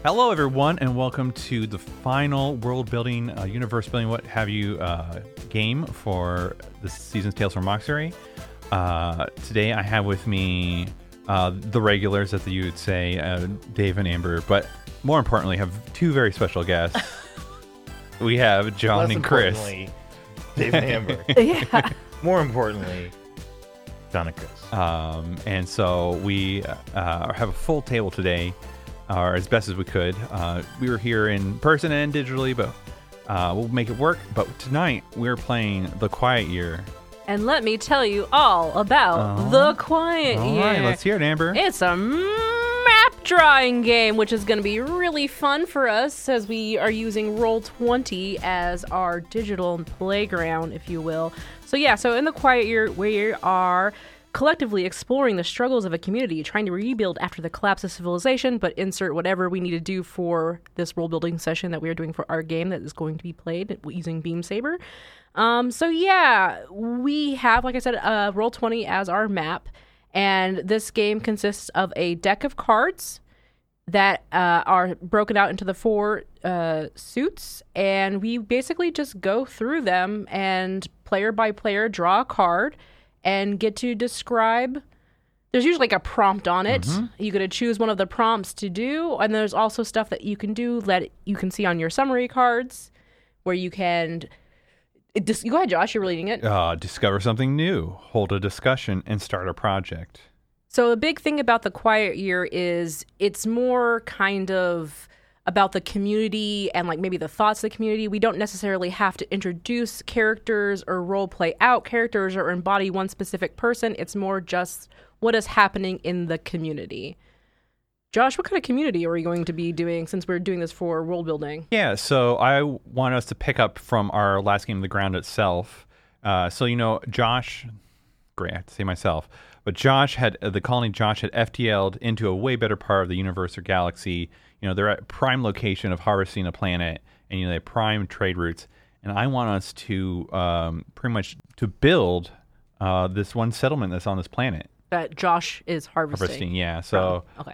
Hello, everyone, and welcome to the final world building, universe building, what have you, game for this season's Tales from Moxery. Today, I have with me the regulars, as you would say, Dave and Amber, but more importantly, have two very special guests. We have John and Chris. Dave and Amber. Yeah. More importantly, John and Chris. And so we have a full table today. Or as best as we could. We were here in person and digitally, but we'll make it work. But tonight, we're playing The Quiet Year. And let me tell you all about The Quiet Year. All right, let's hear it, Amber. It's a map drawing game, which is going to be really fun for us as we are using Roll20 as our digital playground, if you will. So in The Quiet Year, we are collectively exploring the struggles of a community, trying to rebuild after the collapse of civilization, but insert whatever we need to do for this role building session that we are doing for our game that is going to be played using Beam Saber. We have, like I said, Roll20 as our map, and this game consists of a deck of cards that are broken out into the four suits, and we basically just go through them and player by player draw a card and get to describe. There's usually like a prompt on it. Mm-hmm. You get to choose one of the prompts to do, and there's also stuff that you can do that you can see on your summary cards, where you can. Go ahead, Josh. You're reading it. Discover something new, hold a discussion, and start a project. So a big thing about The Quiet Year is it's more kind of about the community and like maybe the thoughts of the community. We don't necessarily have to introduce characters or role play out characters or embody one specific person. It's more just what is happening in the community. Josh, what kind of community are we going to be doing since we're doing this for world building? Yeah, so I want us to pick up from our last game, The Ground itself. Josh, great, I have to say myself, but the colony Josh had FTL'd into a way better part of the universe or galaxy. They're at prime location of harvesting a planet, and they have prime trade routes. And I want us to pretty much to build this one settlement that's on this planet that Josh is harvesting. Yeah. So okay.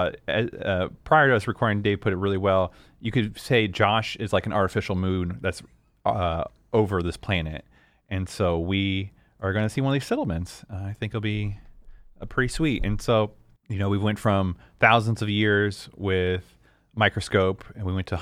Prior to us recording, Dave put it really well. You could say Josh is like an artificial moon that's over this planet, and so we are going to see one of these settlements. I think it'll be pretty sweet. And so we went from thousands of years with microscope, and we went to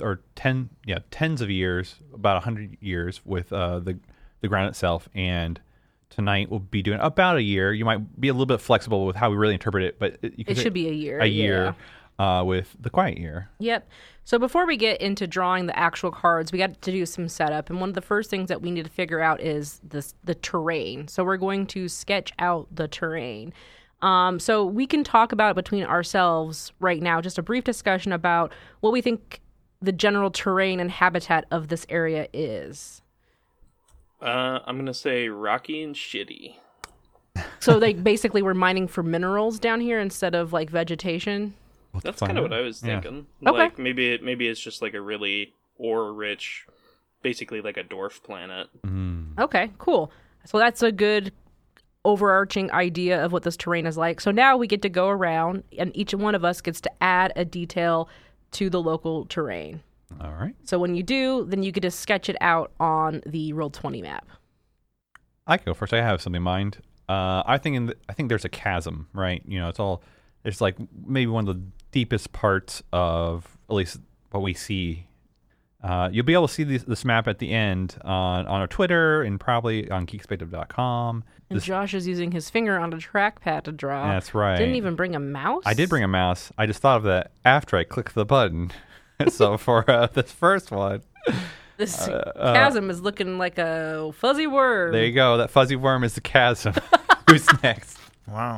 tens of years, about 100 years with the ground itself. And tonight we'll be doing about a year. You might be a little bit flexible with how we really interpret it, but it should be a year. A year with The Quiet Year. Yep. So before we get into drawing the actual cards, we got to do some setup, and one of the first things that we need to figure out is the terrain. So we're going to sketch out the terrain. So we can talk about it between ourselves right now, just a brief discussion about what we think the general terrain and habitat of this area is. I'm going to say rocky and shitty. So basically we're mining for minerals down here instead of like vegetation? That's kind of what I was thinking. Yeah. Okay. Like maybe it's just like a really ore-rich, basically like a dwarf planet. Mm. Okay, cool. So that's a good overarching idea of what this terrain is like. So now we get to go around, and each one of us gets to add a detail to the local terrain. All right. So when you do, then you get to sketch it out on the Roll20 map. I can go first. I have something in mind. I think there's a chasm, right? It's like maybe one of the deepest parts of at least what we see. You'll be able to see this map at the end on our Twitter and probably on geekspectative.com. And Josh is using his finger on a trackpad to draw. That's right. Didn't even bring a mouse? I did bring a mouse. I just thought of that after I clicked the button. So for this first one... This chasm is looking like a fuzzy worm. There you go. That fuzzy worm is the chasm. Who's next? Wow.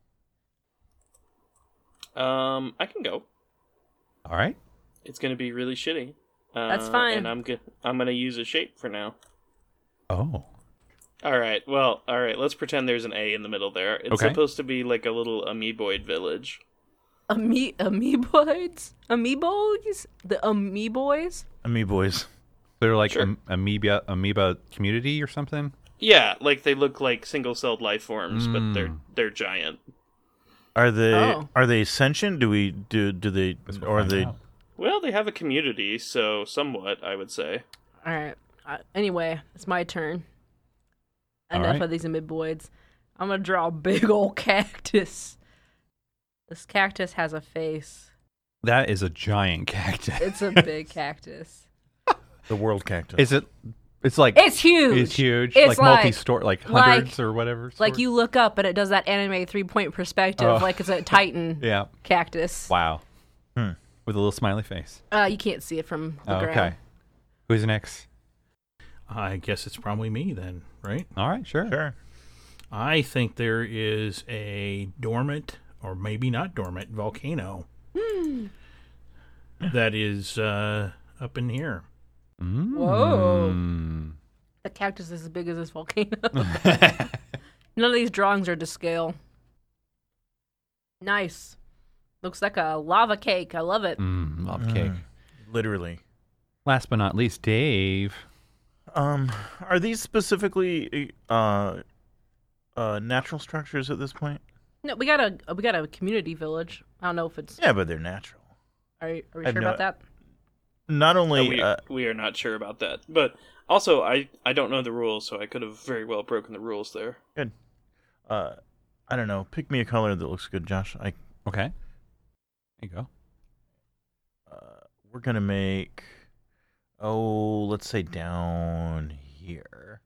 I can go. All right. It's going to be really shitty. That's fine. And I'm gonna use a shape for now. Oh. All right. Well, all right. Let's pretend there's an A in the middle there. It's supposed to be like a little amoeboid village. Amoeboids? Amoeboids? The amoeboys? Amoeboys. They're like amoeba community or something? Yeah, like they look like single-celled life forms, but they're giant. Are they sentient? Do they or are they? Well, they have a community, so somewhat, I would say. All right. Anyway, it's my turn. All Enough right. of these amiboids. I'm gonna draw a big old cactus. This cactus has a face. That is a giant cactus. It's a big cactus. The world cactus. Is it? It's like It's huge. It's huge. It's like multi-story, like hundreds like- or whatever. Like you look up and it does that anime 3-point perspective, Oh. like it's a Titan Yeah. cactus. Wow. With a little smiley face. You can't see it from the ground. Okay. Who's next? I guess it's probably me then, right? All right. Sure. Sure. I think there is a dormant, or maybe not dormant, volcano that is up in here. Whoa. The cactus is as big as this volcano. None of these drawings are to scale. Nice. Looks like a lava cake. I love it. Love cake. Literally. Last but not least, Dave. Are these specifically natural structures at this point? No, we got a community village. I don't know if it's. Yeah, but they're natural. Are we I've sure no- about that? Not only We are not sure about that. But also, I don't know the rules, so I could have very well broken the rules there. good. I don't know. Pick me a color that looks good, Josh. Okay. There you go. We're gonna make. Let's say down here.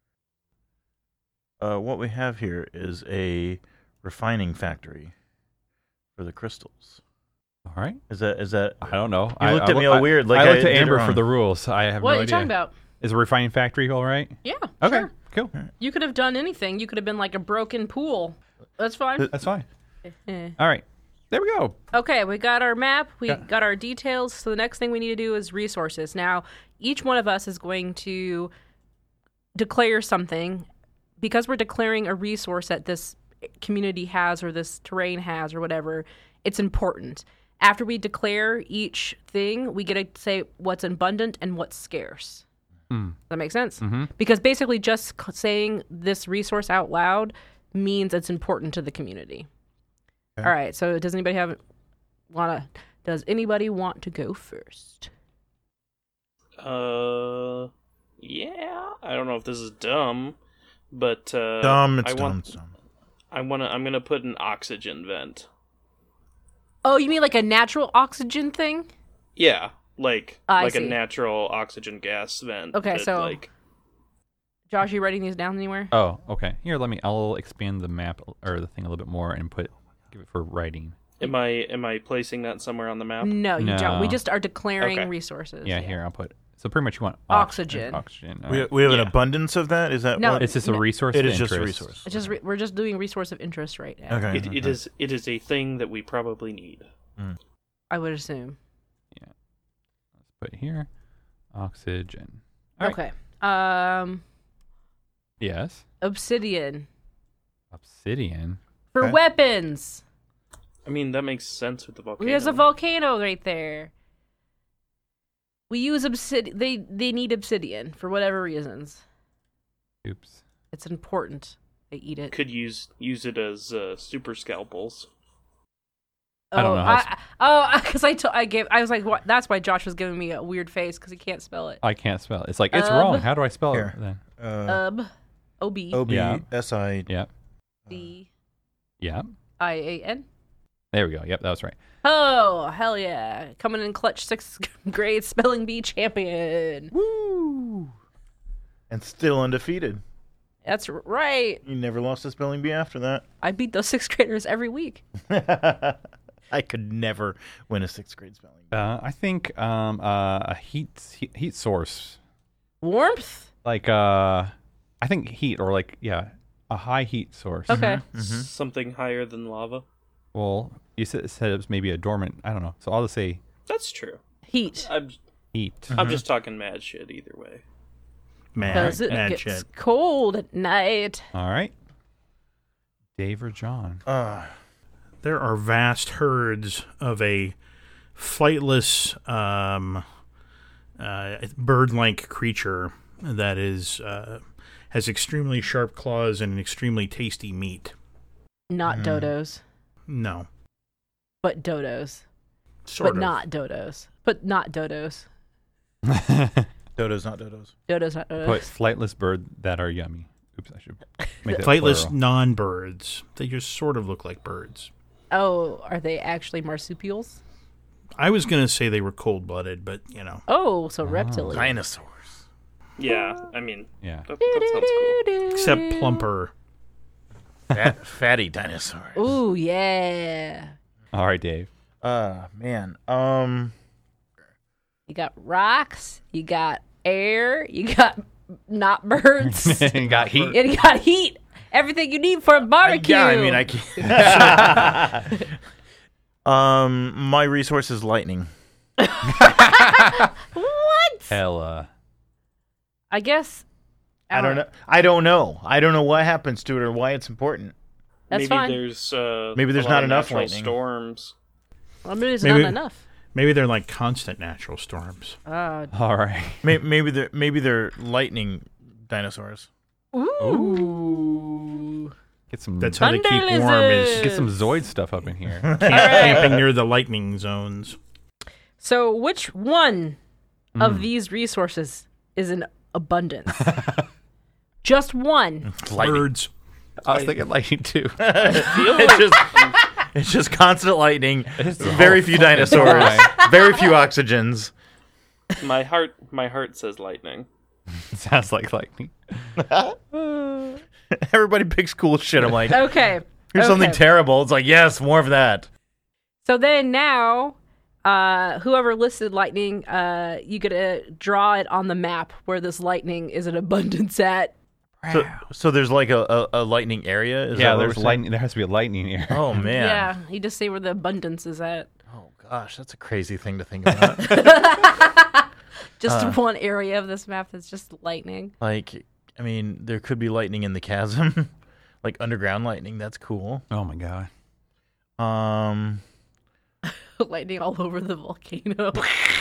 What we have here is a refining factory for the crystals. All right. Is that? I don't know. You looked at me all weird. Like I looked did at it Amber for wrong. the rules. I have What no are you idea. talking about? Is a refining factory all right? Yeah. Okay. Sure. Cool. You could have done anything. You could have been like a broken pool. That's fine. That's fine. Eh. All right. There we go. Okay, we got our map, we Yeah. got our details. So the next thing we need to do is resources. Now, each one of us is going to declare something. Because we're declaring a resource that this community has or this terrain has or whatever, it's important. After we declare each thing, we get to say what's abundant and what's scarce. Does that make sense? Mm-hmm. Because basically just saying this resource out loud means it's important to the community. Okay. All right, so does anybody want to go first? Yeah. I don't know if this is dumb, but Dumb. It's I dumb. want. It's dumb. I'm gonna put an oxygen vent. Oh, you mean like a natural oxygen thing? Yeah, like I a see. natural oxygen gas vent. Okay, that, so- like, Josh, you writing these down anywhere? Oh, okay. Here, I'll expand the map or the thing a little bit more and give it for writing. am I placing that somewhere on the map? No, you don't. We No. just are declaring Okay. resources. Yeah, here I'll put. So pretty much you want Oxygen. Oxygen. All We right. have an Yeah. abundance of that. Is that No, what? It's just a resource. It of is just a interest. resource. It's just we're just doing resource of interest right now. Okay. It is a thing that we probably need. I would assume. Let's put here oxygen. All right. Okay. Yes. Obsidian Obsidian. for Okay. weapons. I mean, that makes sense with the volcano. There's a volcano right there. We use obsidian. They need obsidian for whatever reasons. Oops. It's important. They eat it. Could use it as super scalpels. I don't know how Because I was like, what? That's why Josh was giving me a weird face because he can't spell it. I can't spell it. It's like it's wrong. How do I spell Here. it then? O-B-S-I-D-I-A-N. OBSI. Yeah. Yeah. There we go. Yep, that was right. Oh, hell yeah. Coming in clutch 6th grade spelling bee champion. Woo! And still undefeated. That's right. You never lost a spelling bee after that. I beat those 6th graders every week. I could never win a 6th grade spelling bee. I think a heat source. Warmth? Like I think heat or a high heat source. Okay. Something higher than lava. Well, you said it was maybe a dormant. I don't know. So I'll just say That's true. Heat. heat. I'm just talking mad shit either way. Because it Mad gets shit. cold at night. All right. Dave or John? There are vast herds of a flightless, bird-like creature that has extremely sharp claws and extremely tasty meat. Not dodos. No. But dodos. Sort but of. not dodos. But not dodos. Dodos, not dodos. Dodos, not dodos. Put flightless bird that are yummy. Oops, I should make that Flightless plural. non-birds. They just sort of look like birds. Oh, are they actually marsupials? I was going to say they were cold-blooded, but, you know. Oh, so reptilian. Dinosaurs. Yeah, I mean, Yeah. that sounds cool. Except plumper. Fatty dinosaurs. Ooh, yeah. All right, Dave. Man. You got rocks. You got air. You got not birds. You got heat. and you got heat. Everything you need for a barbecue. Yeah, I mean, I can't. My resource is lightning. What? Hella. I guess. I don't know. I don't know what happens to it or why it's important. That's Maybe fine. there's Maybe there's a lot not of enough natural lightning. storms. Well, maybe it's Maybe- not enough. Maybe they're like constant natural storms. All right. Maybe they're lightning dinosaurs. Ooh. Get some. That's how they Thunder keep warm is lizards. Get some Zoid stuff up in here. camping near the lightning zones. So, which one of these resources is in abundance? Just one. Lightning. Birds. I was thinking lightning too. It's just constant lightning. Very few dinosaurs. Why? Very few oxygens. My heart says lightning. Sounds like lightning. Everybody picks cool shit. I'm like, Okay. here's something okay. terrible. It's like, yes, more of that. So then now, whoever listed lightning, you get to draw it on the map where this lightning is in abundance at. So there's like a lightning area? Is Yeah, that what there's we're saying? lightning. There has to be a lightning here. Oh, man. Yeah, you just say where the abundance is at. Oh, gosh, that's a crazy thing to think about. Just one area of this map that's just lightning. Like, I mean, there could be lightning in the chasm. Like underground lightning. That's cool. Oh my god. Lightning all over the volcano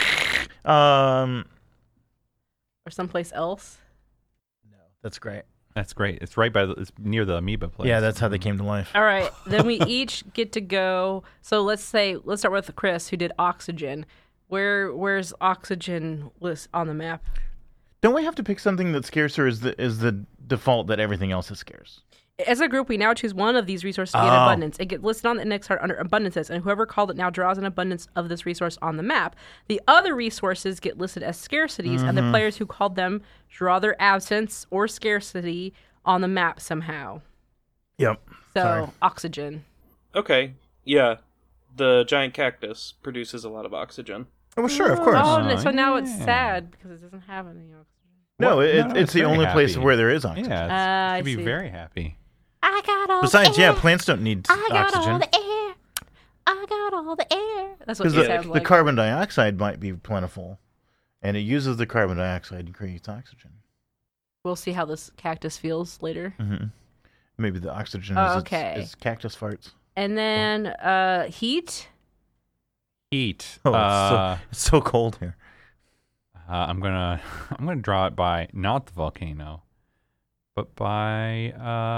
or someplace else. That's great. That's great. It's right by. It's near the amoeba place. Yeah, that's how they came to life. All right, then we each get to go. So let's start with Chris, who did oxygen. Where's oxygen list on the map? Don't we have to pick something that's scarce, or is the default that everything else is scarce? As a group, we now choose one of these resources to be in abundance. It gets listed on the index card under abundances, and whoever called it now draws an abundance of this resource on the map. The other resources get listed as scarcities, and the players who called them draw their absence or scarcity on the map somehow. Yep. So, Sorry. oxygen. Okay, yeah. The giant cactus produces a lot of oxygen. Oh, well, sure, of course. Oh, so now it's yeah. sad because it doesn't have any oxygen. No, What? it's it's the very only place happy. where there is oxygen. Yeah. I Should be see. very happy. I got all Besides, the yeah, air. plants don't need I got oxygen. all the air. I got all the air. That's what Because it sounds the like. carbon dioxide might be plentiful, and it uses the carbon dioxide and creates oxygen. We'll see how this cactus feels later. Hmm. Maybe the oxygen Oh, is, okay. is cactus farts. And then heat. Heat. Oh, it's so cold here. I'm gonna draw it by not the volcano, but by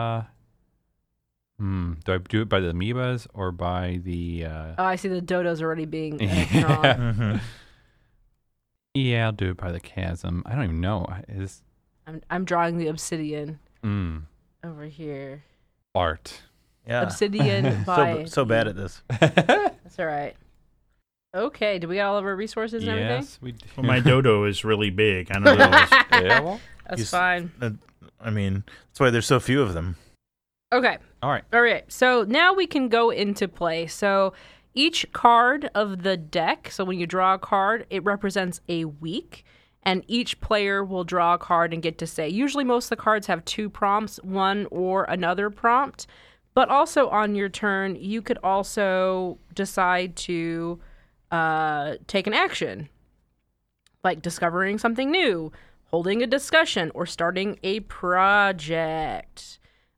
do I do it by the amoebas or by the Oh, I see the dodos already being drawn. Mm-hmm. yeah, I'll do it by the chasm. I don't even know. Is I'm drawing the obsidian mm, over here. art. Yeah. Obsidian by. So bad at this. That's all right. Okay, do we get all of our resources and everything? Yes, we do. Well, my dodo is really big. I don't know. Yeah, well, That's fine. I mean, that's why there's so few of them. Okay. all right. All right. So now we can go into play. So each card of the deck, so when you draw a card, it represents a week, and each player will draw a card and get to say. Usually most of the cards have two prompts, one or another prompt, but also on your turn, you could also decide to take an action, like discovering something new, holding a discussion, or starting a project.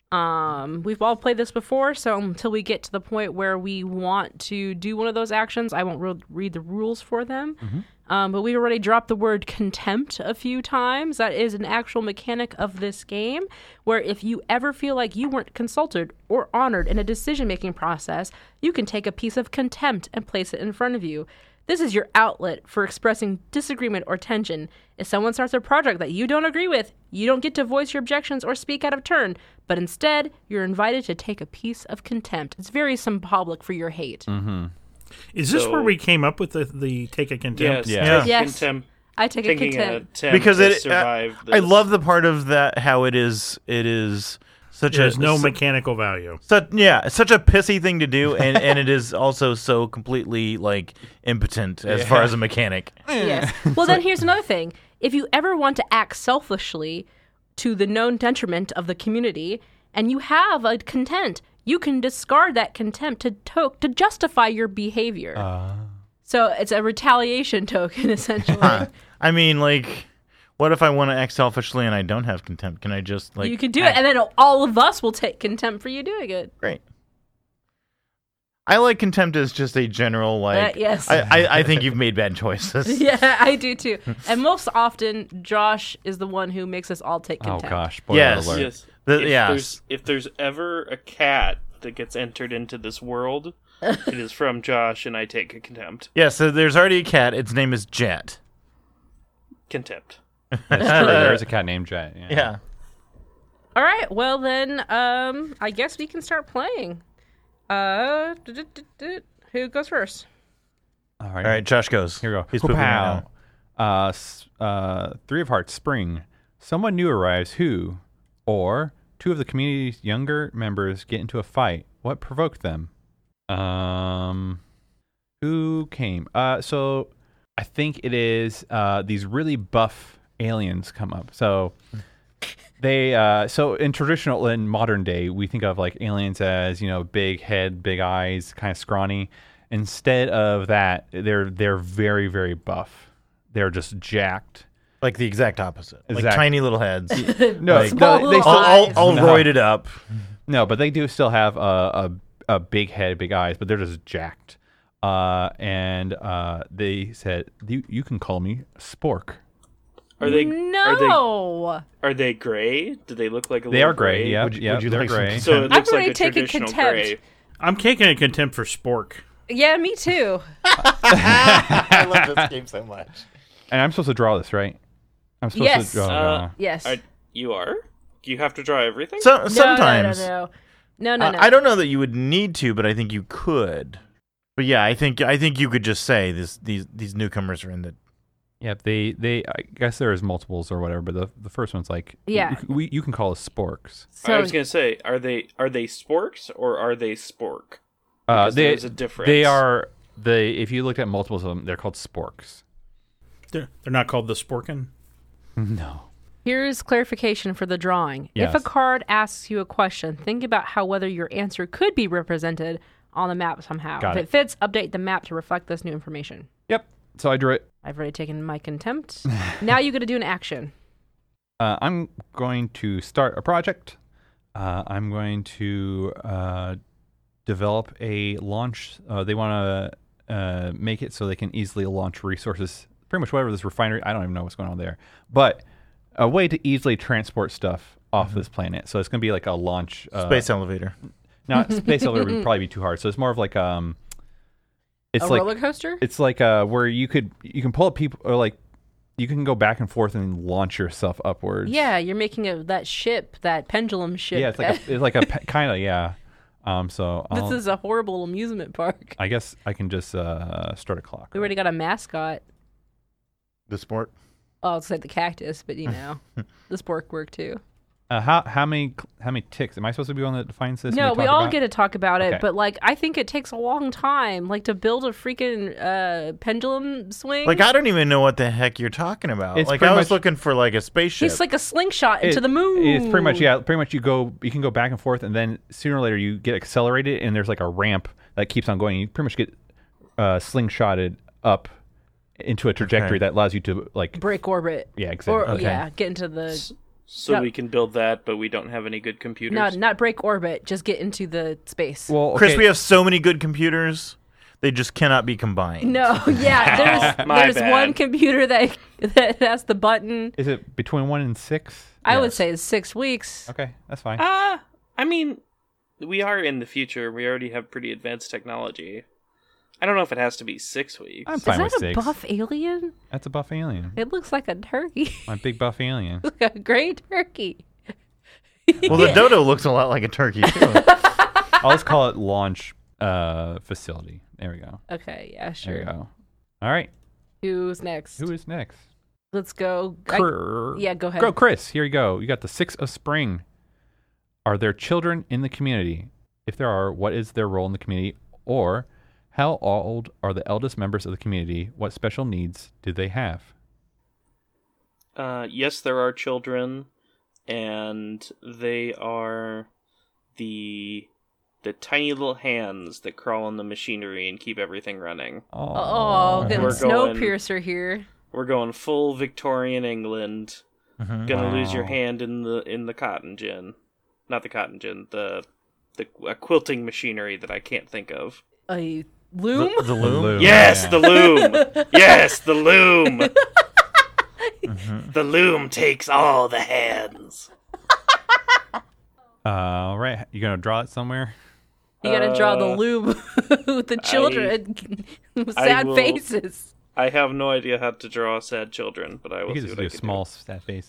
We've all played this before, so until we get to the point where we want to do one of those actions, I won't read the rules for them. But we already dropped the word contempt a few times. That is an actual mechanic of this game, where if you ever feel like you weren't consulted or honored in a decision-making process, you can take a piece of contempt and place it in front of you. This is your outlet for expressing disagreement or tension. If someone starts a project that you don't agree with, you don't get to voice your objections or speak out of turn, but instead, you're invited to take a piece of contempt. It's very symbolic for your hate. Is this where we came up with the take a contempt? Yes. Contempt. I take a Taking contempt. Because to survive I this. love the part of that how it is such There's a no mechanical value. such a pissy thing to do, and it is also so completely like impotent as far as a mechanic. Yes. Well, then here's another thing. If you ever want to act selfishly to the known detriment of the community, and you have a contempt, you can discard that contempt to justify your behavior. So it's a retaliation token, essentially. I mean, like, what if I want to act selfishly and I don't have contempt? Can I just like You can do it, and then all of us will take contempt for you doing it. Great. I like contempt as just a general like. Yes. I think you've made bad choices. Yeah, I do too. And most often, Josh is the one who makes us all take Oh contempt. gosh. Spoiler Yes. alert. Yes. If there's ever a cat that gets entered into this world, it is from Josh, and I take a contempt. Yeah. So there's already a cat. Its name is Jet. Contempt. That's true. There's a cat named Jet. Yeah. All right. Well, then, I guess we can start playing. Who goes first? All All right. Josh goes. Here we go. He's pooping right now. Three of Hearts, Spring. Someone new arrives who, or two of the community's younger members get into a fight. What provoked them? Who came? So I think it is these really buff aliens come up. So they in modern day we think of like aliens as, you know, big head, big eyes, kind of scrawny. Instead of that, they're very, very buff. They're just jacked. Like the exact opposite. Like Exact- tiny little heads. No, Like, Small they little still, eyes. all No. roided up. no, but they do still have a big head, big eyes, but they're just jacked. And they said, "You can call me Spork." Are they? No. Are they gray? Do they look like a They little are gray. gray? Yeah, Would you they're like some gray. So it looks I've like already a taken traditional contempt. gray. I'm taking a contempt for Spork. Yeah, me too. I love this game so much. And I'm supposed to draw this, right? I'm supposed Yes. to draw. Yes. You are? You have to draw everything? So sometimes No. I don't know that you would need to, but I think you could. But yeah, I think you could just say these newcomers are in the. Yeah, they. I guess there is multiples or whatever, but the first one's like, Yeah. you can call us Sporks. I was gonna say, are they sporks or are they spork? Because there's a difference. They are if you looked at multiples of them, they're called Sporks. They're not called the Sporkin. No. Here's clarification for the drawing. Yes. If a card asks you a question, think about how whether your answer could be represented on the map somehow. Got if it. it fits, update the map to reflect this new information. Yep. So I drew it. I've already taken my contempt. Now you got to do an action. I'm going to start a project. I'm going to develop a launch. They want to make it so they can easily launch resources. Pretty much whatever this refinery. I don't even know what's going on there, but a way to easily transport stuff off this planet. So it's going to be like a launch Space elevator. Not space elevator would probably be too hard. So it's more of like it's A like roller coaster? it's like where you can pull up people, or like you can go back and forth and launch yourself upwards. Yeah, you're making that ship, that pendulum ship. Yeah, it's like a kind of, yeah. So This is a horrible amusement park. I guess I can just start a clock. We already got a mascot. The sport. Oh, I'll say the cactus, but you know, the spork work too. How many ticks? Am I supposed to be on that defines this? No, and we talk all about? get to talk about it, Okay. but like I think it takes a long time, like to build a freaking pendulum swing. Like I don't even know what the heck you're talking about. It's Like pretty I was much- looking for like a spaceship. He's like a slingshot into It- the moon. It's pretty much, yeah. Pretty much, you can go back and forth, and then sooner or later you get accelerated, and there's like a ramp that keeps on going. You pretty much get slingshotted up into a trajectory Okay. that allows you to like, break orbit. yeah, exactly. Or Okay. yeah, get into the So No. we can build that, but we don't have any good computers. Not break orbit, just get into the space. Well, okay. Chris, we have so many good computers. They just cannot be combined. No, yeah, My there's bad. one computer that has the button. Is it between 1 and 6? I would Yes. say it's 6 weeks. Okay, that's fine. I mean, we are in the future. We already have pretty advanced technology. I don't know if it has to be 6 weeks. I'm Is fine that with a 6. buff alien? That's a buff alien. It looks like a turkey. My big buff alien. Like a gray turkey. Well, the dodo looks a lot like a turkey, too. I'll just call it launch facility. There we go. Okay, yeah, There we sure. go. All right. Who's next? Who is next? Let's go. Yeah, go ahead. Go, Chris. Here you go. You got the 6 of spring. Are there children in the community? If there are, what is their role in the community? Or how old are the eldest members of the community? What special needs do they have? Yes, there are children, and they are the tiny little hands that crawl in the machinery and keep everything running. Oh, getting We're going- Snowpiercer here. We're going full Victorian England. Mhm. Gonna lose your Wow. hand in the cotton gin, not the cotton gin, the quilting machinery that I can't think of. A loom? The loom? Yes, yeah. the loom. Yes, the loom. The loom takes all the hands. All right. You going to draw it somewhere? You gotta draw the loom with the children with I sad will- faces. I have no idea how to draw sad children, but I You will could see just what do I a can small sad face.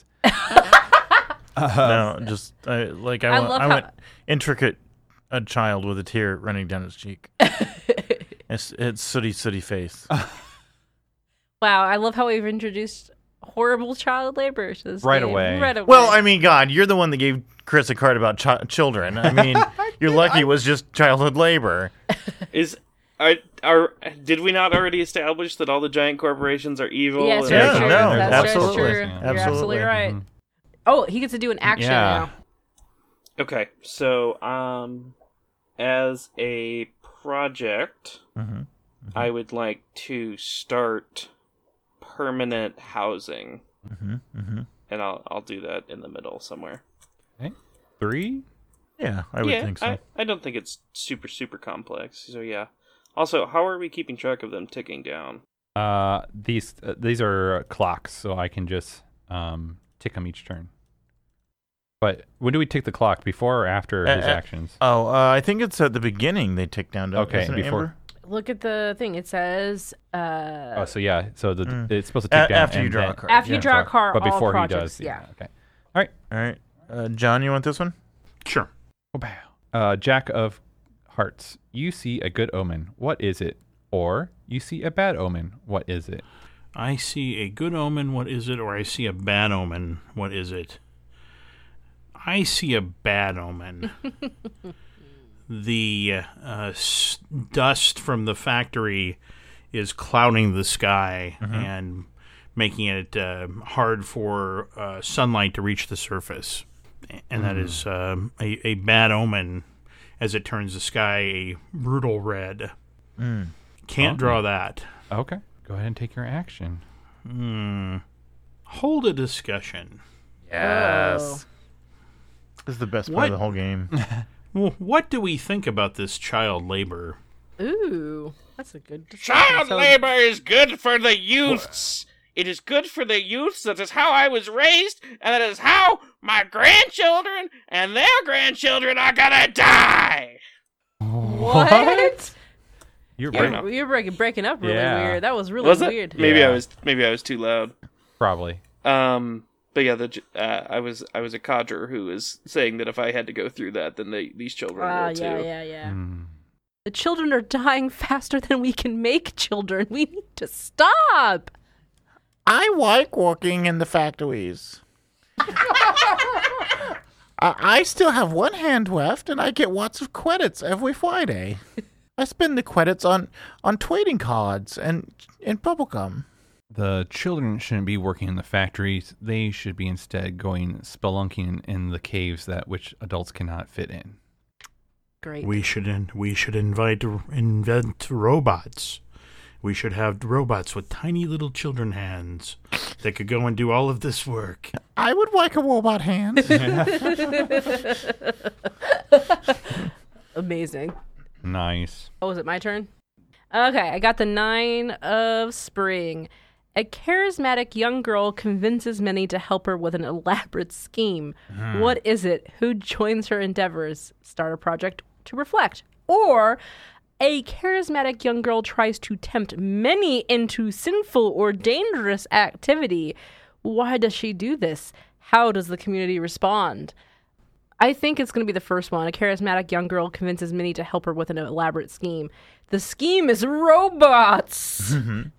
No, just I love how- want intricate a child with a tear running down his cheek. It's sooty face. Wow, I love how we've introduced horrible child labor to this Right game. away. Right away. Well, I mean, God, you're the one that gave Chris a card about children. I mean, you're lucky it was just childhood labor. Did we not already establish that all the giant corporations are evil? yes, and very Yeah, true. no, That's absolutely. true. You're Absolutely. absolutely right. Oh, he gets to do an action Yeah. now. Okay, so as a project, I would like to start permanent housing, and I'll do that in the middle somewhere. Okay. 3? Yeah, I would think so. I don't think it's super complex. So yeah. Also, how are we keeping track of them ticking down? These are clocks, so I can just tick them each turn. But when do we tick the clock? Before or after his actions? I think it's at the beginning they tick down. Okay, isn't it, before- Amber? Look at the thing. It says Oh, so yeah. So it's supposed to tick down after you and draw a then- card. after you draw a card, but all before projects. he does. Yeah. Okay. All right. All right, John, you want this one? Sure. Jack of Hearts. You see a good omen. What is it? Or you see a bad omen. What is it? I see a good omen, what is it? Or I see a bad omen, what is it? I see a bad omen. The dust from the factory is clouding the sky and making it hard for sunlight to reach the surface. And that is a bad omen as it turns the sky a brutal red. Can't draw that. Okay. Go ahead and take your action. Hold a discussion. Yes. This is the best part What? of the whole game. Well, what do we think about this child labor? Ooh, that's a good Child So- labor is good for the youths. It is good for the youths. That is how I was raised, and that is how my grandchildren and their grandchildren are gonna die. What? You're Yeah, I right. know. You're breaking up really Yeah. weird. That was really Was it? weird. Maybe Yeah. I was too loud. Probably. But yeah, I was a codger who was saying that if I had to go through that, then these children will too. Yeah. The children are dying faster than we can make children. We need to stop. I like working in the factories. I still have one hand left, and I get lots of credits every Friday. I spend the credits on trading cards and bubblegum. The children shouldn't be working in the factories. They should be instead going spelunking in the caves that which adults cannot fit in. Great. We should invent robots. We should have robots with tiny little children hands that could go and do all of this work. I would like a robot hand. Amazing. Nice. Oh, is it my turn? Okay, I got the 9 of spring. A charismatic young girl convinces many to help her with an elaborate scheme. What is it? Who joins her endeavors? Start a project to reflect. Or a charismatic young girl tries to tempt many into sinful or dangerous activity. Why does she do this? How does the community respond? I think it's going to be the first one. A charismatic young girl convinces many to help her with an elaborate scheme. The scheme is robots.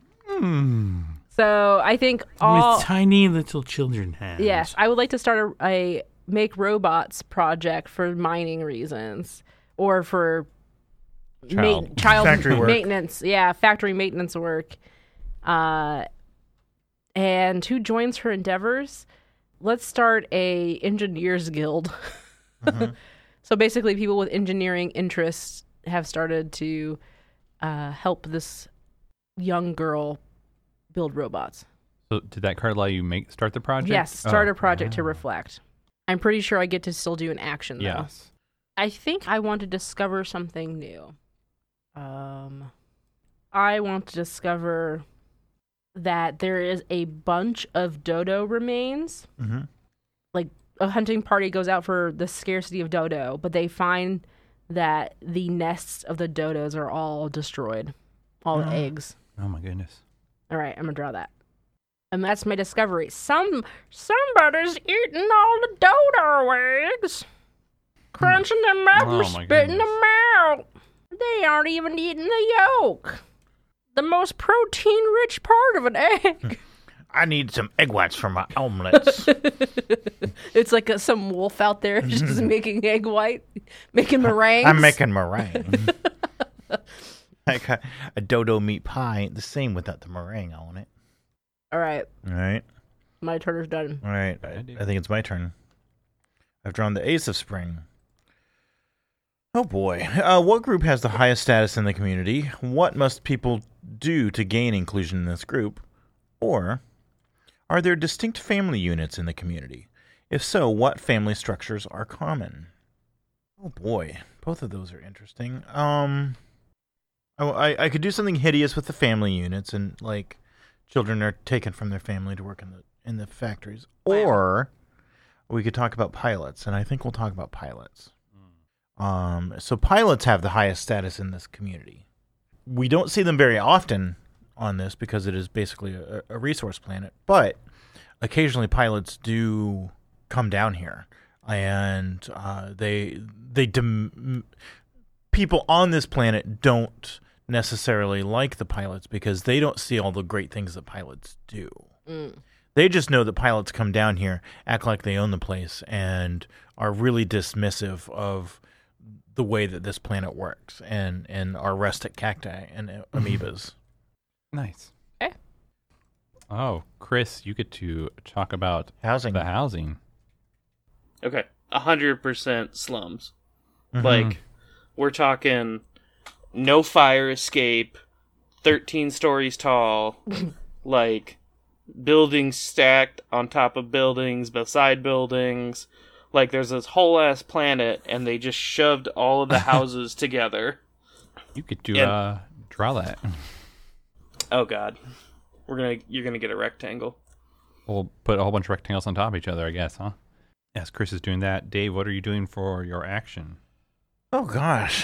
So I think With tiny little children hands. Yes, I would like to start a make robots project for mining reasons or for child Factory work. maintenance. Yeah, factory maintenance work. And who joins her endeavors? Let's start a engineers guild. So basically, people with engineering interests have started to help this young girl build robots. So did that card allow you start the project? Yes, start a project to reflect. I'm pretty sure I get to still do an action though. Yes. I think I want to discover something new. I want to discover that there is a bunch of dodo remains. Like a hunting party goes out for the scarcity of dodo, but they find that the nests of the dodos are all destroyed, all the eggs. Oh my goodness. All right, I'm gonna draw that. And that's my discovery. Somebody's eating all the dodo eggs, crunching them up Oh, and my spitting goodness. them out. They aren't even eating the yolk, the most protein-rich part of an egg. I need some egg whites for my omelets. It's like some wolf out there just making egg white, making meringues. I'm making meringue. Like a dodo meat pie ain't the same without the meringue on it. All right, All right. my turn is done. All right. I think it's my turn. I've drawn the Ace of Spring. Oh boy. What group has the highest status in the community? What must people do to gain inclusion in this group? Or are there distinct family units in the community? If so, what family structures are common? Oh boy. Both of those are interesting. I could do something hideous with the family units, and like children are taken from their family to work in the factories. Or we could talk about pilots, and I think we'll talk about pilots. So pilots have the highest status in this community. We don't see them very often on this because it is basically a resource planet, but occasionally pilots do come down here, and people on this planet don't necessarily like the pilots because they don't see all the great things that pilots do. They just know that pilots come down here, act like they own the place, and are really dismissive of the way that this planet works and our rustic cacti and amoebas. Nice. Okay. Oh, Chris, you get to talk about Housing. the housing. Okay, 100% slums. Like, we're talking no fire escape, 13 stories tall, like buildings stacked on top of buildings, beside buildings. Like, there's this whole ass planet, and they just shoved all of the houses together. You get to draw that. Oh god, you're gonna get a rectangle. We'll put a whole bunch of rectangles on top of each other, I guess, huh? Yes, Chris is doing that. Dave, what are you doing for your action? Oh gosh.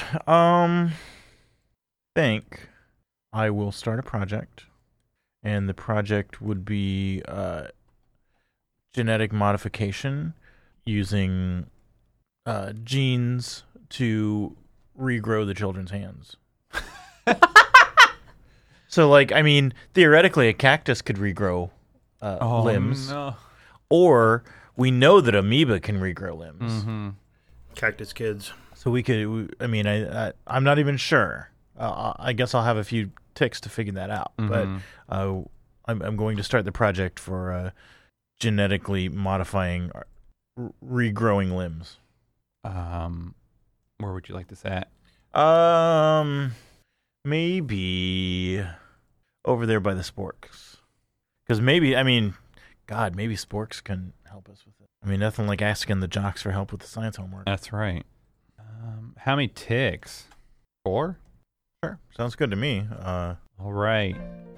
Think I will start a project, and the project would be genetic modification using genes to regrow the children's hands. So, like, I mean, theoretically, a cactus could regrow limbs, No. or we know that amoeba can regrow limbs. Cactus kids. So we could. I mean, I'm not even sure. I guess I'll have a few ticks to figure that out. But I'm going to start the project for genetically modifying, regrowing limbs. Where would you like this at? Maybe over there by the sporks. Because maybe, I mean, God, maybe Sporks can help us with it. I mean, nothing like asking the jocks for help with the science homework. That's right. How many ticks? 4? Sure, sounds good to me. All right.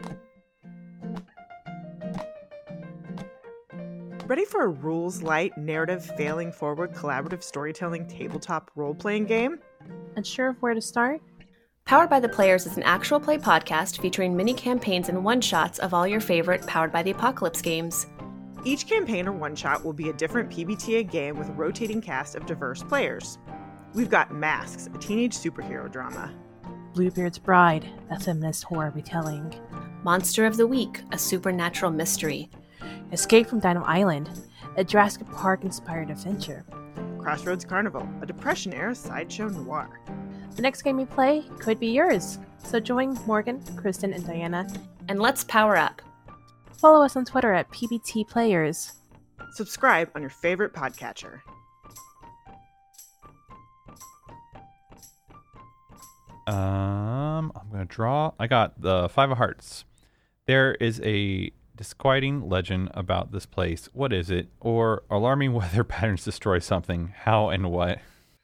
Ready for a rules-light, narrative-failing forward collaborative storytelling tabletop role-playing game? Unsure of where to start? Powered by the Players is an actual play podcast featuring mini campaigns and one-shots of all your favorite Powered by the Apocalypse games. Each campaign or one-shot will be a different PBTA game with a rotating cast of diverse players. We've got Masks, a teenage superhero drama. Bluebeard's Bride, a feminist horror retelling. Monster of the Week, a supernatural mystery. Escape from Dino Island, a Jurassic Park-inspired adventure. Crossroads Carnival, a Depression-era sideshow noir. The next game you play could be yours, so join Morgan, Kristen, and Diana. And let's power up. Follow us on Twitter at PBT Players. Subscribe on your favorite podcatcher. I'm going to draw. I got the 5 of Hearts. There is a disquieting legend about this place. What is it? Or alarming weather patterns destroy something. How and what?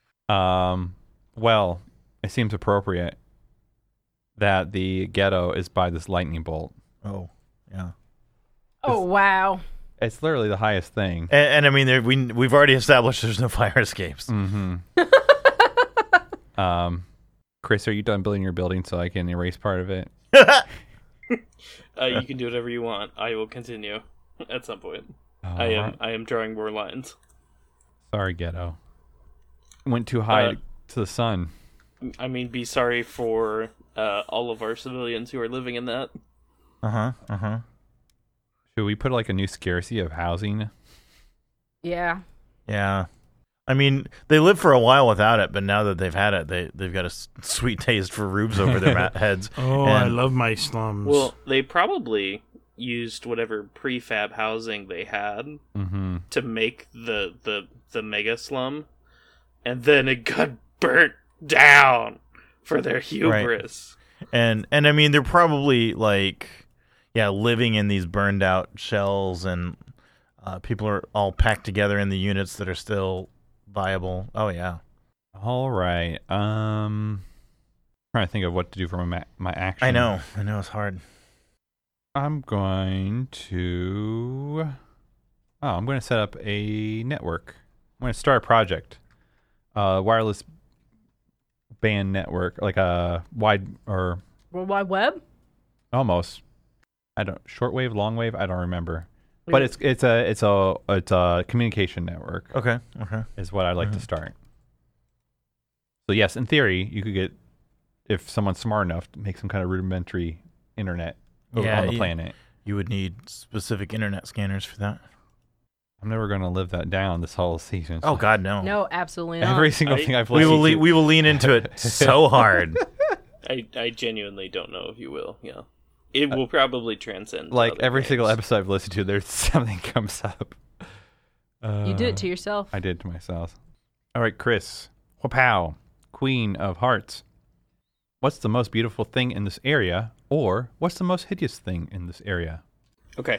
Well, it seems appropriate that the ghetto is by this lightning bolt. Oh, yeah. Oh, wow. It's literally the highest thing. And I mean, we've already established there's no fire escapes. Mm-hmm. Chris, are you done building your building so I can erase part of it? You can do whatever you want. I will continue at some point. I am drawing more lines. Sorry, ghetto. Went too high to the sun. I mean, be sorry for all of our civilians who are living in that. Should we put like a new scarcity of housing? Yeah. Yeah. I mean, they lived for a while without it, but now that they've had it, they've got a sweet taste for roofs over their heads. Oh, I love my slums. Well, they probably used whatever prefab housing they had to make the mega slum, and then it got burnt down for their hubris. Right. And I mean, they're probably like, living in these burned out shells, and people are all packed together in the units that are still viable. Oh yeah. All right. Trying to think of what to do for my action. I know it's hard. I'm going to set up a network. I'm going to start a project. Wireless band network, like a World Wide Web? Almost. Shortwave, longwave, I don't remember. But it's a communication network. Okay. Is what I'd like to start. So yes, in theory, you could get, if someone's smart enough, to make some kind of rudimentary internet on the planet. You would need specific internet scanners for that. I'm never going to live that down this whole season. Oh God, no! No, absolutely not. Every single thing I've we listened to. we will lean into it so hard. I genuinely don't know if you will. Yeah. It will probably transcend. Like other every games. single episode I've listened to, there's something comes up. You did it to yourself. I did to myself. All right, Chris. Wapow, Queen of Hearts. What's the most beautiful thing in this area, or what's the most hideous thing in this area? Okay.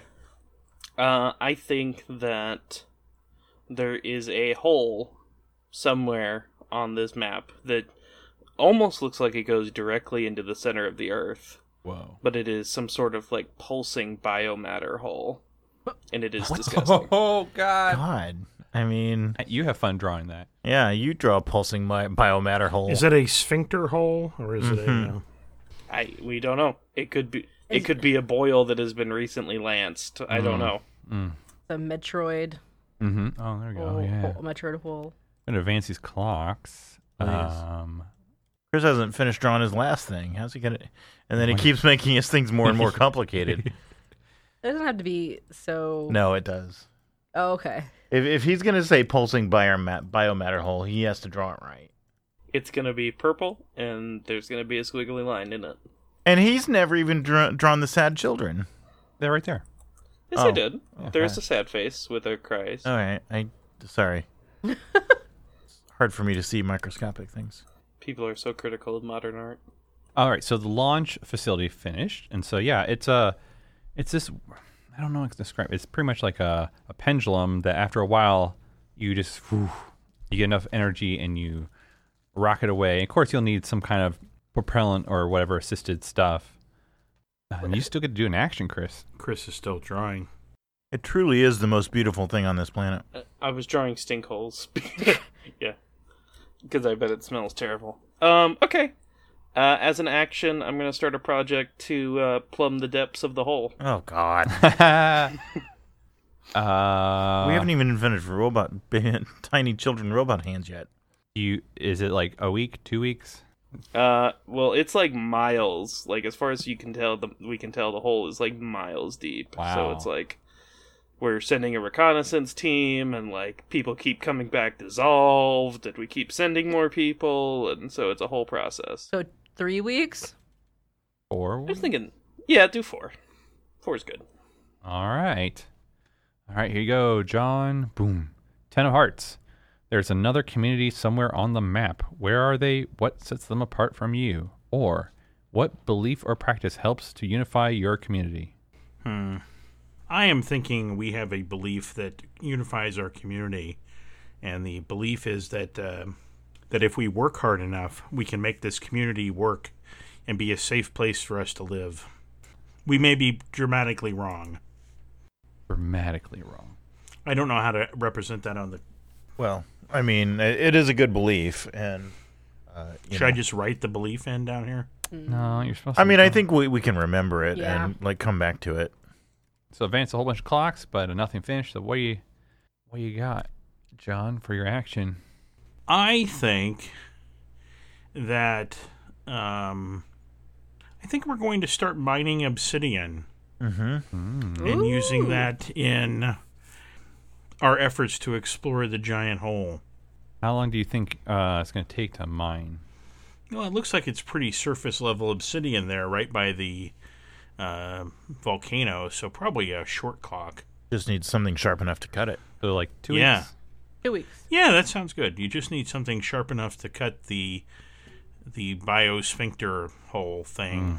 I think that there is a hole somewhere on this map that almost looks like it goes directly into the center of the Earth. Whoa. But it is some sort of like pulsing biomatter hole. And it is disgusting. Oh, God. God, I mean, You have fun drawing that. yeah, you draw a pulsing biomatter hole. Is it a sphincter hole, or is it a... We don't know. It could be a boil that has been recently lanced. I don't know. The Metroid. Mm-hmm. Oh, there we go. Yeah. Metroid hole. I'm going to advance these clocks. Chris hasn't finished drawing his last thing. How's he gonna? And then he keeps making his things more and more complicated. It doesn't have to be so. No, it does. Oh, okay. If he's gonna say pulsing biomatter hole, he has to draw it right. It's going to be purple, and there's going to be a squiggly line in it. And he's never even drawn the sad children. They're right there. Yes, I did. There's a sad face with a cries. All right, sorry. It's hard for me to see microscopic things. People are so critical of modern art. All right, so the launch facility finished, and so yeah, it's this. I don't know how to describe it. It's pretty much like a pendulum that after a while you just you get enough energy and you rocket away. Of course, you'll need some kind of propellant or whatever assisted stuff. And you still get to do an action, Chris. Chris is still drawing. It truly is the most beautiful thing on this planet. I was drawing stink holes. Yeah. Because I bet it smells terrible. Okay. As an action, I'm going to start a project to plumb the depths of the hole. Oh, God. We We haven't even invented tiny children robot hands yet. Is it like a week, 2 weeks? Well, it's like miles. Like, as far as you can tell, we can tell the hole is like miles deep. Wow. So it's like we're sending a reconnaissance team, and like people keep coming back dissolved, and we keep sending more people, and so it's a whole process. So 3 weeks? 4 I was weeks? thinking, yeah, do 4. 4 is good. All right. All right, here you go, John. Boom. 10 of hearts. There's another community somewhere on the map. Where are they? What sets them apart from you? Or what belief or practice helps to unify your community? I am thinking we have a belief that unifies our community, and the belief is that that if we work hard enough, we can make this community work and be a safe place for us to live. We may be dramatically wrong. Dramatically wrong. I don't know how to represent that on the... Well, I mean, it is a good belief, and Should I just write the belief in down here? No, you're supposed to. I mean, I think we can remember it Yeah. and like come back to it. So advance a whole bunch of clocks, but nothing finished. So what do you got, John, for your action? I think that I think we're going to start mining obsidian and using that in our efforts to explore the giant hole. How long do you think it's going to take to mine? Well, it looks like it's pretty surface level obsidian there, right by the volcano. So probably a short clock. Just needs something sharp enough to cut it. So like 2 Yeah. weeks? 2 weeks. Yeah, that sounds good. You just need something sharp enough to cut the biosphincter hole thing.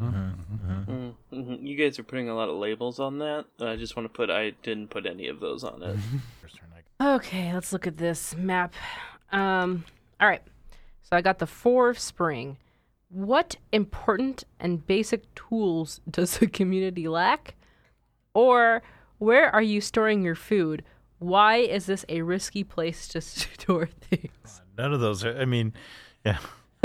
You guys are putting a lot of labels on that. I just want to put, I didn't put any of those on it. Okay, let's look at this map. All right. So I got the 4 of spring. What important and basic tools does the community lack? Or where are you storing your food? Why is this a risky place to store things? None of those are, I mean, yeah.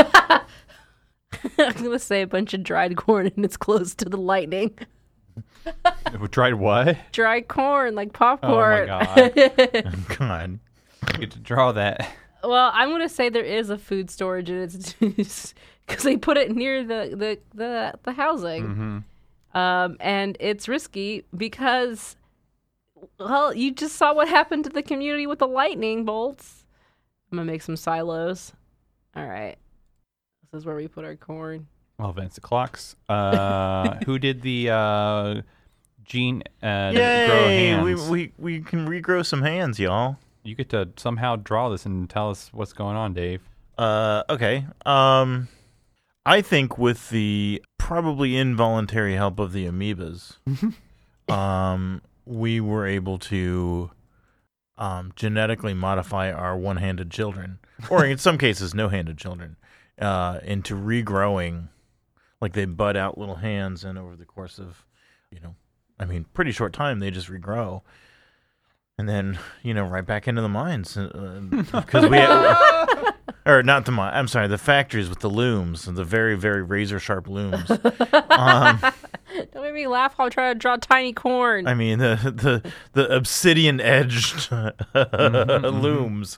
I'm going to say a bunch of dried corn and it's close to the lightning. Tried what? Dried corn, like popcorn. Oh my god. God. You get to draw that. Well, I'm going to say there is a food storage and it's because they put it near the housing. And it's risky because, well, you just saw what happened to the community with the lightning bolts. I'm going to make some silos. All right. This is where we put our corn. Well, advance the clocks. Who did the gene grow hands? We can regrow some hands, y'all. You get to somehow draw this and tell us what's going on, Dave. Okay. I think with the probably involuntary help of the amoebas, we were able to genetically modify our one-handed children, or in some cases, no-handed children, into regrowing. Like they bud out little hands, and over the course of, pretty short time, they just regrow. And then, right back into the mines. Because we or not the mine. I'm sorry, the factories with the looms, the very, very razor-sharp looms. Don't make me laugh while I'm trying to draw tiny corn. I mean, the obsidian-edged looms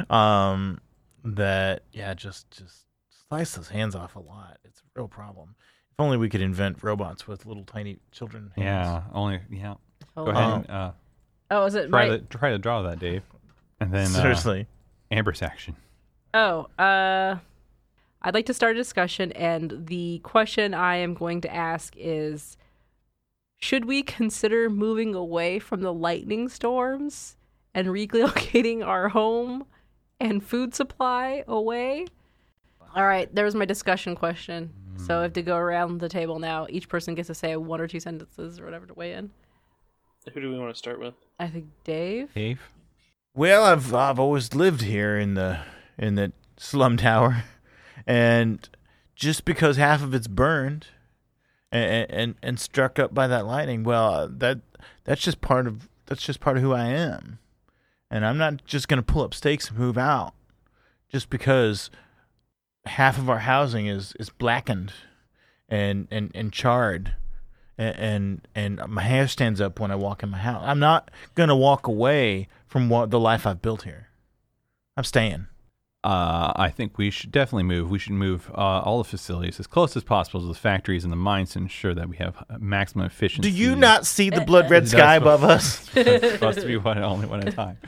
that, just slice those hands off a lot. It's a real problem. If only we could invent robots with little tiny children hands. Yeah. Oh, Go ahead and oh, is it try to draw that, Dave. And then Seriously. Amber's action. Oh, I'd like to start a discussion, and the question I am going to ask is, should we consider moving away from the lightning storms and relocating our home and food supply away? All right, there's my discussion question. So I have to go around the table now. Each person gets to say 1 or 2 sentences or whatever to weigh in. Who do we want to start with? I think Dave. Dave? Well, I've always lived here in the slum tower, and just because half of it's burned and struck up by that lightning, well, that's just part of who I am, and I'm not just gonna pull up stakes and move out just because half of our housing is blackened and charred. And my hair stands up when I walk in my house. I'm not gonna walk away from the life I've built here. I'm staying. I think we should definitely move. We should move all the facilities as close as possible to the factories and the mines to ensure that we have maximum efficiency. Do you not see the blood red sky above us? It's supposed to be only one at a time.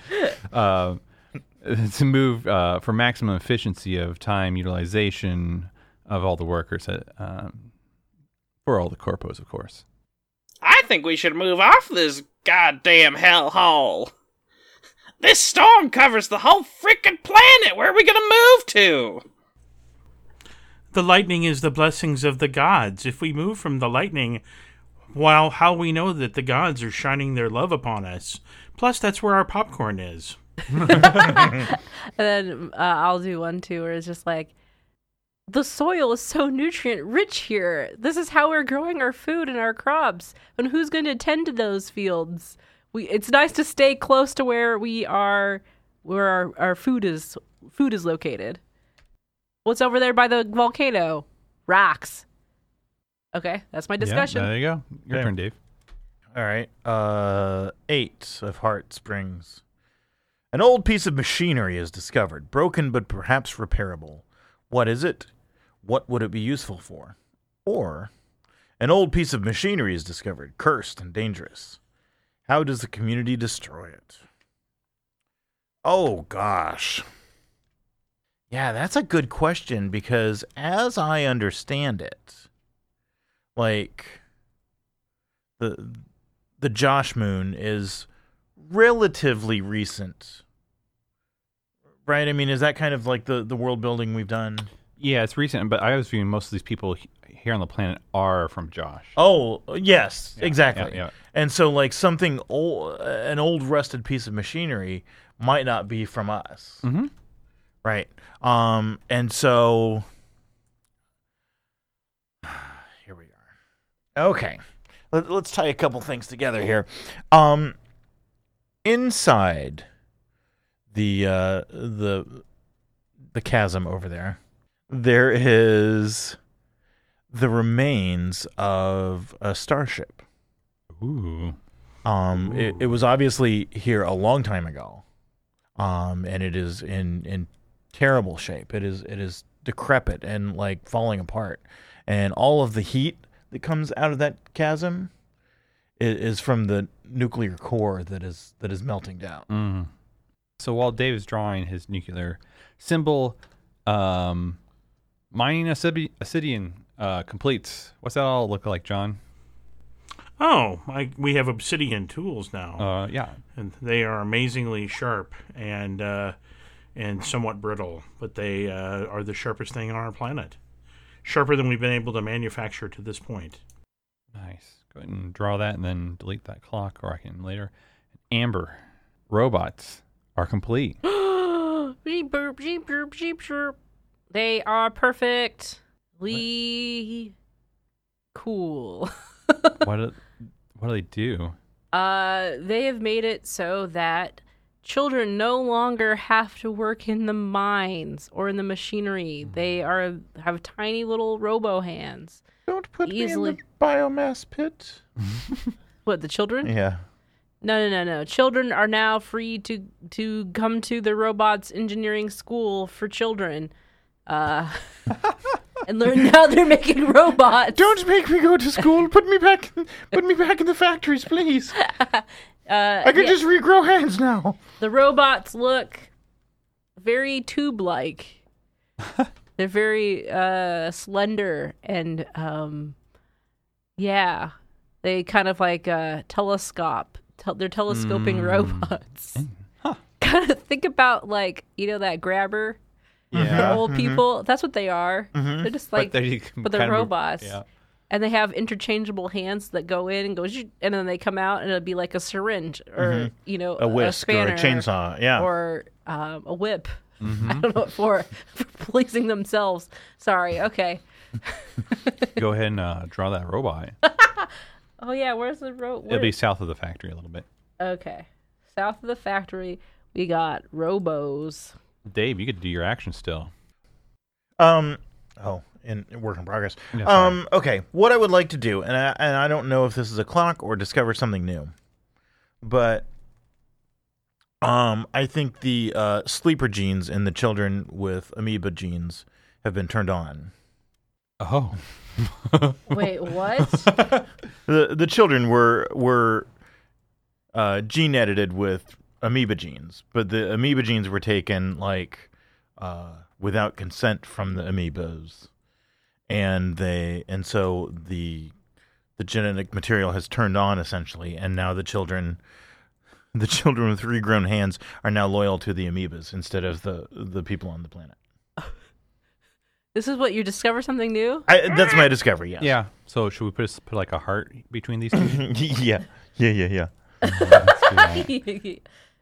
To move for maximum efficiency of time utilization of all the workers for all the corpos, of course. I think we should move off this goddamn hellhole. This storm covers the whole freaking planet. Where are we gonna move to? The lightning is the blessings of the gods. If we move from the lightning, well, how we know that the gods are shining their love upon us? Plus, that's where our popcorn is. And then I'll do one too, where it's just like, the soil is so nutrient rich here. This is how we're growing our food and our crops. And who's going to tend to those fields? It's nice to stay close to where we are, where our food is located. What's over there by the volcano? Rocks. Okay, that's my discussion. Yeah, there you go. Your turn, Dave. All right. 8 of Heart Springs. An old piece of machinery is discovered, broken but perhaps repairable. What is it? What would it be useful for? Or, an old piece of machinery is discovered, cursed and dangerous. How does the community destroy it? Oh, gosh. Yeah, that's a good question, because as I understand it, like, the Josh Moon is relatively recent, right? I mean, is that kind of like the world building we've done? Yeah, it's recent, but I was viewing most of these people here on the planet are from Josh. Oh, yes, exactly. Yeah. And so, like, something old, an old rusted piece of machinery might not be from us. Mm-hmm. Right. And so here we are. Okay. Let's tie a couple things together here. Inside the chasm over there is the remains of a starship. Ooh. It was obviously here a long time ago. And it is in terrible shape. It is decrepit and like falling apart. And all of the heat that comes out of that chasm is from the nuclear core that is melting down. Mm. So while Dave is drawing his nuclear symbol, mining obsidian completes. What's that all look like, John? Oh, we have obsidian tools now. Yeah. And they are amazingly sharp and somewhat brittle, but they are the sharpest thing on our planet. Sharper than we've been able to manufacture to this point. Nice. Go ahead and draw that and then delete that clock, or I can later. Amber, robots are complete. Beep, burp, beep, burp, beep, burp. They are perfectly cool. What do they do? They have made it so that children no longer have to work in the mines or in the machinery. They have tiny little robo hands. Don't put Easily. me in the biomass pit. What, the children? Yeah. No. Children are now free to come to the robots engineering school for children. And learn how they're making robots. Don't make me go to school. Put me back in the factories, please. I can just regrow hands now. The robots look very tube-like. They're very slender and they kind of like telescope. They're telescoping robots. Kind of think about like, that grabber. Yeah. For old people. That's what they are. Mm-hmm. They're just like, but they're robots. and they have interchangeable hands that go in and go, and then they come out, and it'll be like a syringe or A whisk or a chainsaw. Yeah. or a whip. I don't know what for pleasing themselves. Sorry. Okay. Go ahead and draw that robot. Oh yeah, where's the road? It'll be south of the factory a little bit. Okay, south of the factory, we got robos. Dave, you could do your action still. In work in progress. Yeah, sorry. Okay, what I would like to do, and I don't know if this is a clock or discover something new, but I think the sleeper genes in the children with amoeba genes have been turned on. Oh. Wait, what? The children were gene edited with amoeba genes, but the amoeba genes were taken without consent from the amoebas, and so the genetic material has turned on essentially, and now the children with regrown hands are now loyal to the amoebas instead of the people on the planet. This is what you discover something new? That's my discovery. Yes. Yeah. So should we put like a heart between these two? Yeah. Let's do that.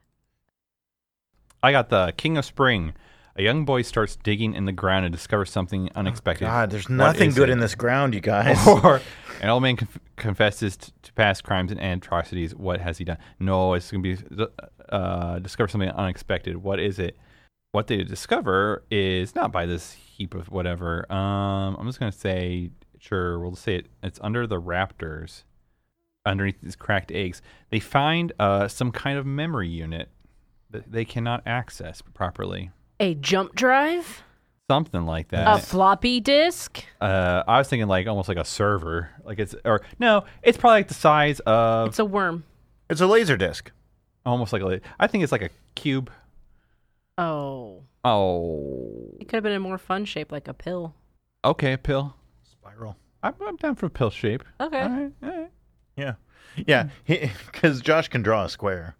I got the King of Spring. A young boy starts digging in the ground and discovers something unexpected. God, there's nothing good in this ground, you guys. Or an old man confesses to past crimes and atrocities. What has he done? No, it's going to be discover something unexpected. What is it? What they discover is not by this heap of whatever. I'm just going to say, sure, we'll say it. It's under the raptors, underneath these cracked eggs. They find some kind of memory unit that they cannot access properly. A jump drive? Something like that. A floppy disk? I was thinking almost like a server. It's probably like the size of... It's a worm. It's a laser disc. Almost like I think it's like a cube. Oh. It could have been a more fun shape, like a pill. Okay, a pill. Spiral. I'm down for a pill shape. Okay. All right. Yeah, because Josh can draw a square.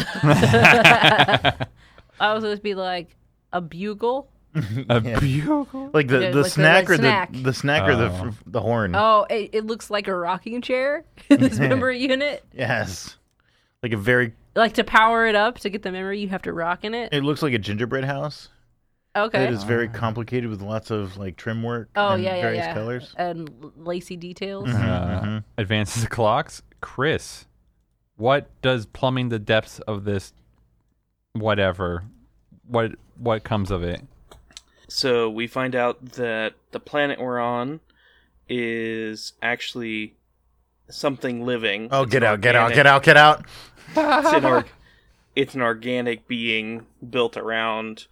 I was supposed to be like a bugle. A bugle? Like the like snack the or snack. the snack or the horn. Oh, it looks like a rocking chair. This memory unit. Yes. Like a very... Like to power it up to get the memory, you have to rock in it. It looks like a gingerbread house. Okay. It is very complicated with lots of trim work. Oh, and yeah, various colors. And lacy details. Advances the clocks. Chris, what does plumbing the depths of this whatever, what comes of it? So we find out that the planet we're on is actually something living. Oh, It's get an out, get out, organic- get out, get out. It's an organic being built around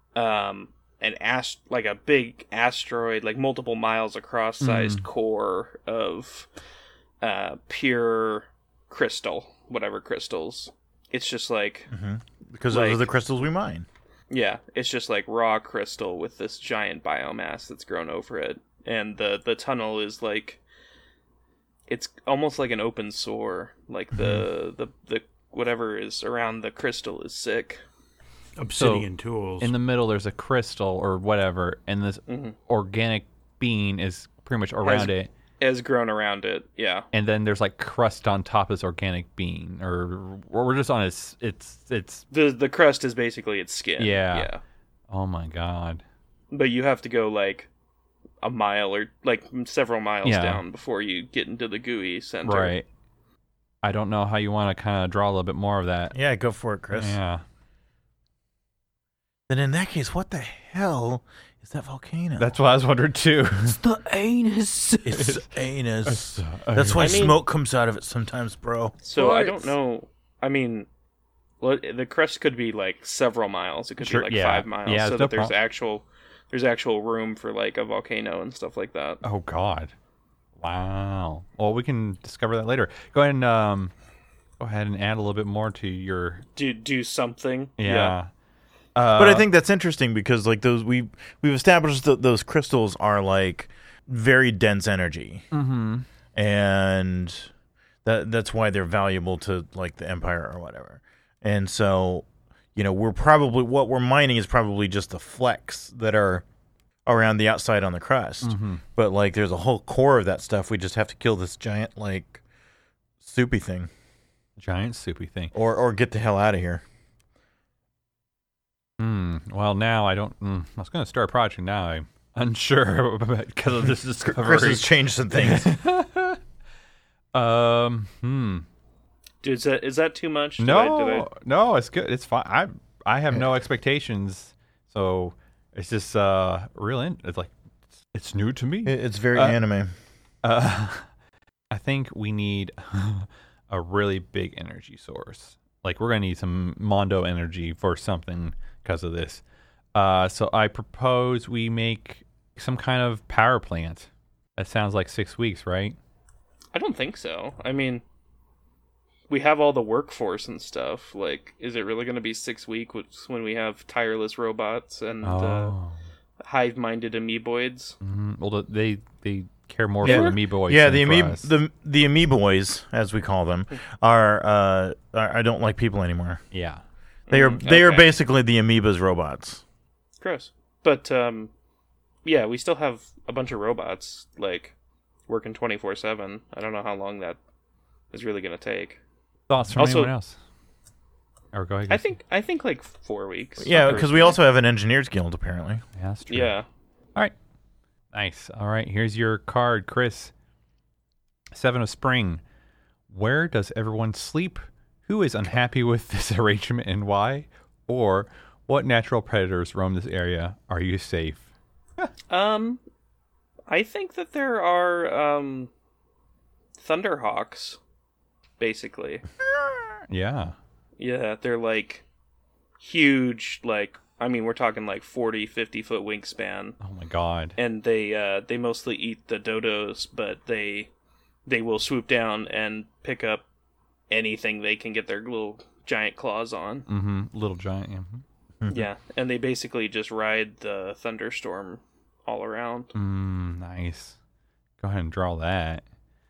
like a big asteroid, like multiple miles across sized core of pure crystal, whatever crystals. It's just like Because those are the crystals we mine. yeah, it's just like raw crystal with this giant biomass that's grown over it. And the tunnel is like, it's almost like an open sore. Like the whatever is around the crystal is sick. Obsidian tools. In the middle, there's a crystal or whatever, and this organic being is pretty much around it. Has grown around it, yeah. And then there's like crust on top of this organic being, or we're just on its. The crust is basically its skin. Yeah. Oh my god. But you have to go like a mile or like several miles down before you get into the gooey center. Right. I don't know how you want to kind of draw a little bit more of that. Yeah, go for it, Chris. Yeah. Then in that case, what the hell is that volcano? That's what I was wondering too. It's the anus. It's anus. That's why smoke comes out of it sometimes, bro. So I don't know. I mean, well, the crust could be like several miles. It could be like 5 miles. Yeah, so no that there's actual room for like a volcano and stuff like that. Oh god. Wow. Well, we can discover that later. Go ahead and add a little bit more to your. Do something. Yeah. But I think that's interesting because like those we've established that those crystals are like very dense energy, and that's why they're valuable to like the Empire or whatever. And so, we're probably what we're mining is probably just the flecks that are around the outside on the crust. But like, there's a whole core of that stuff. We just have to kill this giant like soupy thing, Giant soupy thing. or get the hell out of here. Well, now I don't. I was going to start a project. Now I'm unsure because of this discovery. Chris has changed some things. Dude, is that too much? No, no, it's good. It's fine. I have no expectations, so it's just it's like it's new to me. It's very anime. I think we need a really big energy source. Like we're gonna need some Mondo energy for something because of this. So I propose we make some kind of power plant. That sounds like 6 weeks, right? I don't think so. I mean, we have all the workforce and stuff. Like, is it really going to be 6 weeks when we have tireless robots and hive-minded amoeboids? Well, they care more for the amoeboids. Yeah, than for us. the amoeboys, as we call them, are I don't like people anymore. Yeah. They are basically the amoebas robots. Gross. But yeah, we still have a bunch of robots like working 24/7. I don't know how long that is really going to take. Thoughts from anyone else? Or go ahead. I think like 4 weeks. Yeah, because we also have an engineers guild apparently. Yeah, that's true. Yeah. All right. Nice. All right. Here's your card, Chris. 7 of Spring. Where does everyone sleep? Who is unhappy with this arrangement and why? Or what natural predators roam this area? Are you safe? I think that there are Thunderhawks, basically. Yeah. Yeah, they're like huge, like, I mean, we're talking like 40, 50-foot wingspan. Oh my god. And they mostly eat the dodos, but they will swoop down and pick up anything they can get their little giant claws on. Little giant. Yeah. Yeah, and they basically just ride the thunderstorm all around. Nice. Go ahead and draw that.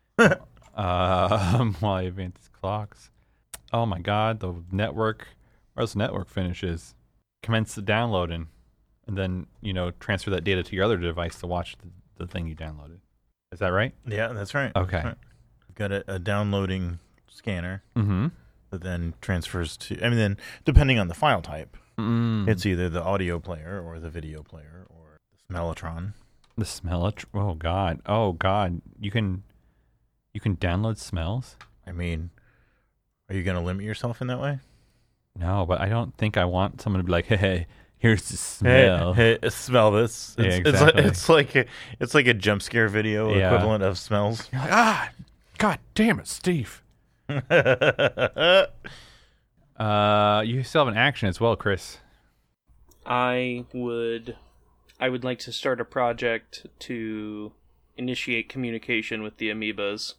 While I advance these clocks. Oh my god, the network. Where's the network finishes? Commence the downloading. And then, transfer that data to your other device to watch the thing you downloaded. Is that right? Yeah, that's right. Okay. That's right. We've got a downloading scanner that then transfers to, then depending on the file type, it's either the audio player or the video player or the Smellatron. The Smellatron. Oh god. You can download smells? I mean, are you going to limit yourself in that way? No, but I don't think I want someone to be like, hey, here's the smell. Hey, smell this. Yeah, exactly. It's like a jump scare video equivalent of smells. You're like, god damn it, Steve. You still have an action as well, Chris. I would like to start a project to initiate communication with the amoebas.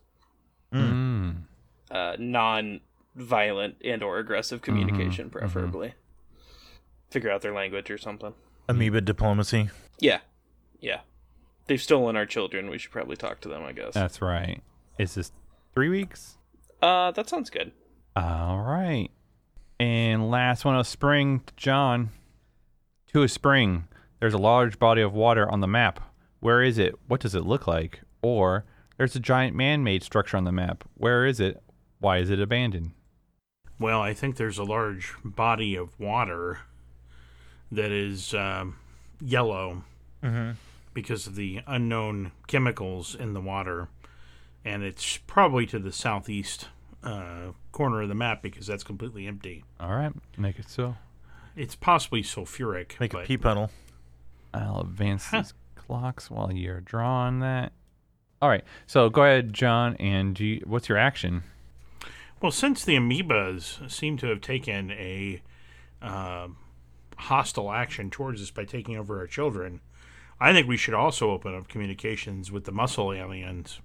Non-violent and or aggressive communication, preferably. Figure out their language or something. Amoeba diplomacy. Yeah. They've stolen our children. We should probably talk to them, I guess. That's right. Is this 3 weeks? That sounds good. All right. And last one of Spring, John. 2 of Spring. There's a large body of water on the map. Where is it? What does it look like? Or there's a giant man-made structure on the map. Where is it? Why is it abandoned? Well, I think there's a large body of water that is yellow because of the unknown chemicals in the water. And it's probably to the southeast corner of the map because that's completely empty. All right. Make it so. It's possibly sulfuric. Make a pea puddle. I'll advance these clocks while you're drawing that. All right. So go ahead, John, and what's your action? Well, since the amoebas seem to have taken a hostile action towards us by taking over our children, I think we should also open up communications with the muscle aliens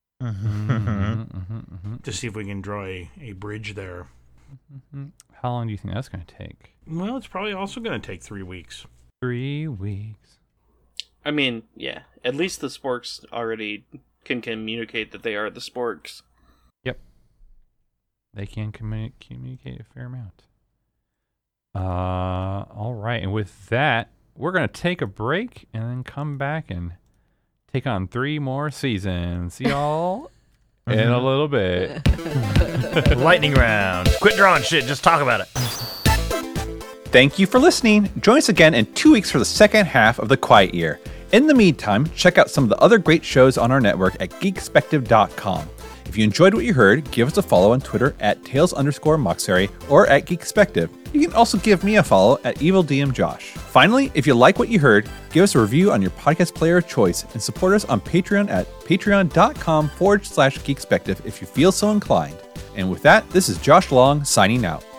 to see if we can draw a bridge there. How long do you think that's going to take? Well, it's probably also going to take 3 weeks. 3 weeks. I mean, yeah. At least the sporks already can communicate that they are the sporks. Yep. They can communicate a fair amount. All right. And with that, we're going to take a break and then come back and take on 3 more seasons. See y'all in a little bit. Lightning round. Quit drawing shit. Just talk about it. Thank you for listening. Join us again in 2 weeks for the second half of The Quiet Year. In the meantime, check out some of the other great shows on our network at geekspective.com. If you enjoyed what you heard, give us a follow on Twitter at Tails_Moxary or at Geekspective. You can also give me a follow at EvilDMJosh. Finally, if you like what you heard, give us a review on your podcast player of choice and support us on Patreon at patreon.com/Geekspective if you feel so inclined. And with that, this is Josh Long signing out.